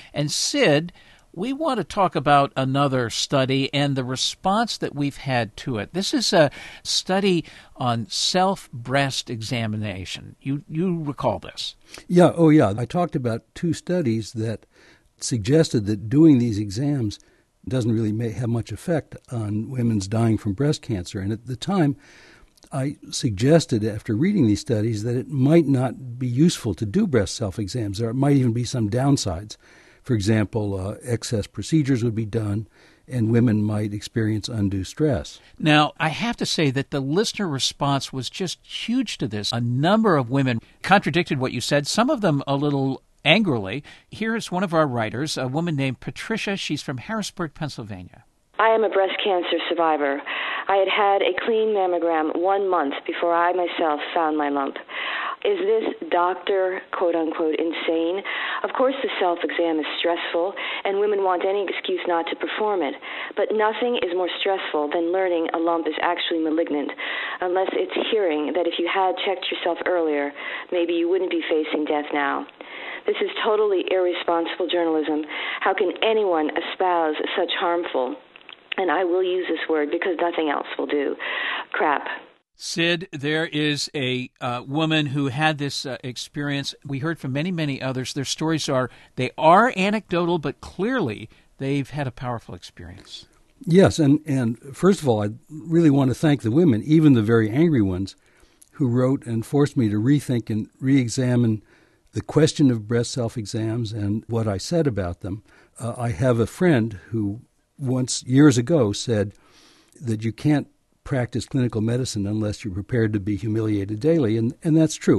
And Sid, we want to talk about another study and the response that we've had to it. This is a study on self-breast examination. You recall this? Yeah, oh yeah. I talked about two studies that suggested that doing these exams doesn't really have much effect on women's dying from breast cancer. And at the time, I suggested after reading these studies that it might not be useful to do breast self-exams. There might even be some downsides. For example, excess procedures would be done, and women might experience undue stress. Now, I have to say that the listener response was just huge to this. A number of women contradicted what you said, some of them a little angrily. Here is one of our writers, a woman named Patricia. She's from Harrisburg, Pennsylvania. I am a breast cancer survivor. I had had a clean mammogram 1 month before I myself found my lump. Is this doctor, quote-unquote, insane? Of course the self-exam is stressful, and women want any excuse not to perform it. But nothing is more stressful than learning a lump is actually malignant, unless it's hearing that if you had checked yourself earlier, maybe you wouldn't be facing death now. This is totally irresponsible journalism. How can anyone espouse such harmful, and I will use this word because nothing else will do, crap? Sid, there is a woman who had this experience. We heard from many, many others. Their stories are anecdotal, but clearly they've had a powerful experience. Yes, and first of all, I really want to thank the women, even the very angry ones, who wrote and forced me to rethink and re-examine the question of breast self-exams and what I said about them. I have a friend who once, years ago, said that you can't practice clinical medicine unless you're prepared to be humiliated daily, and that's true.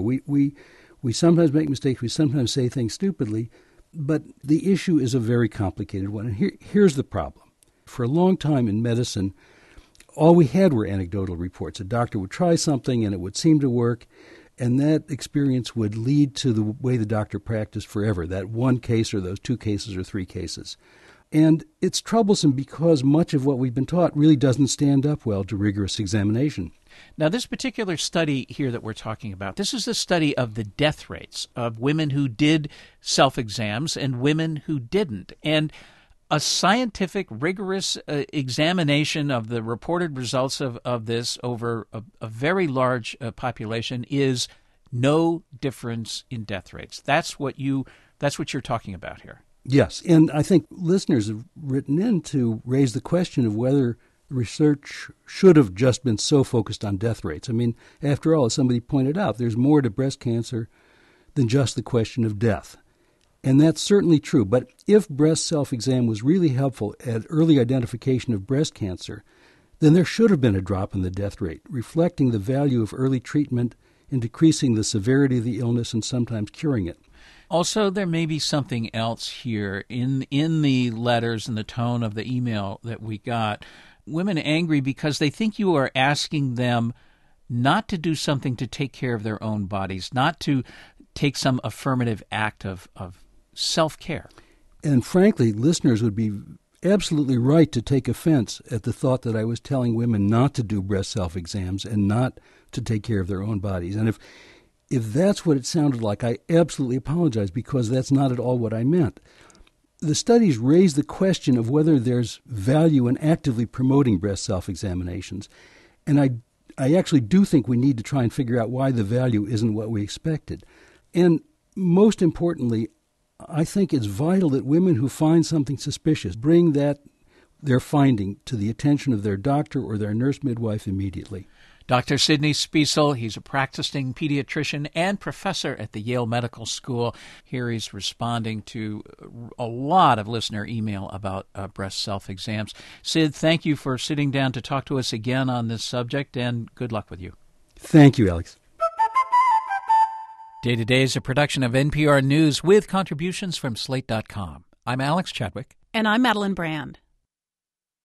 We sometimes make mistakes, we sometimes say things stupidly, but the issue is a very complicated one. And here's the problem. For a long time in medicine, all we had were anecdotal reports. A doctor would try something and it would seem to work, and that experience would lead to the way the doctor practiced forever, that one case or those 2 cases or 3 cases. And it's troublesome because much of what we've been taught really doesn't stand up well to rigorous examination. Now, this particular study here that we're talking about, this is a study of the death rates of women who did self-exams and women who didn't. And a scientific, rigorous examination of the reported results of this over a very large population is no difference in death rates. That's what you're talking about here. Yes, and I think listeners have written in to raise the question of whether research should have just been so focused on death rates. I mean, after all, as somebody pointed out, there's more to breast cancer than just the question of death. And that's certainly true. But if breast self-exam was really helpful at early identification of breast cancer, then there should have been a drop in the death rate, reflecting the value of early treatment in decreasing the severity of the illness and sometimes curing it. Also, there may be something else here in the letters and the tone of the email that we got. Women angry because they think you are asking them not to do something to take care of their own bodies, not to take some affirmative act of self-care. And frankly, listeners would be absolutely right to take offense at the thought that I was telling women not to do breast self-exams and not to take care of their own bodies. And if that's what it sounded like, I absolutely apologize because that's not at all what I meant. The studies raise the question of whether there's value in actively promoting breast self-examinations. And I actually do think we need to try and figure out why the value isn't what we expected. And most importantly, I think it's vital that women who find something suspicious bring their finding to the attention of their doctor or their nurse midwife immediately. Dr. Sidney Spiessel, he's a practicing pediatrician and professor at the Yale Medical School. Here he's responding to a lot of listener email about breast self-exams. Sid, thank you for sitting down to talk to us again on this subject, and good luck with you. Thank you, Alex. Day to Day is a production of NPR News with contributions from Slate.com. I'm Alex Chadwick. And I'm Madeline Brand.